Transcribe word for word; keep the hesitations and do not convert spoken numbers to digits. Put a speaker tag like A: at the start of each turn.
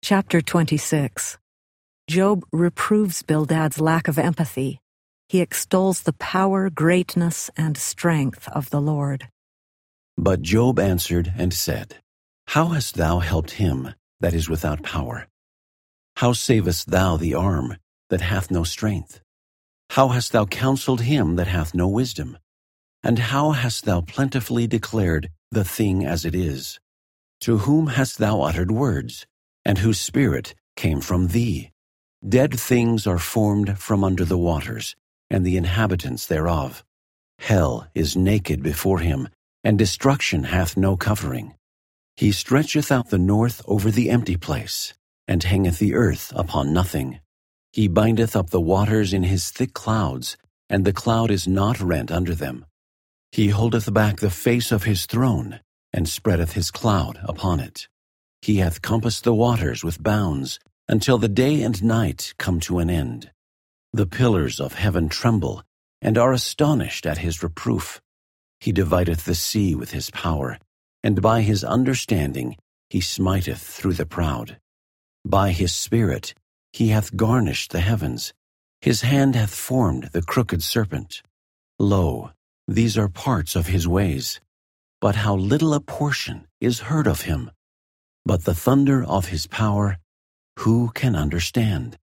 A: Chapter twenty-six. Job reproves Bildad's lack of empathy. He extols the power, greatness, and strength of the Lord.
B: But Job answered and said, How hast thou helped him that is without power? How savest thou the arm that hath no strength? How hast thou counseled him that hath no wisdom? And how hast thou plentifully declared the thing as it is? To whom hast thou uttered words, and whose spirit came from thee? Dead things are formed from under the waters, and the inhabitants thereof. Hell is naked before him, and destruction hath no covering. He stretcheth out the north over the empty place, and hangeth the earth upon nothing. He bindeth up the waters in his thick clouds, and the cloud is not rent under them. He holdeth back the face of his throne, and spreadeth his cloud upon it. He hath compassed the waters with bounds, until the day and night come to an end. The pillars of heaven tremble, and are astonished at his reproof. He divideth the sea with his power, and by his understanding he smiteth through the proud. By his spirit he hath garnished the heavens. His hand hath formed the crooked serpent. Lo, these are parts of his ways. But how little a portion is heard of him. But the thunder of his power, who can understand?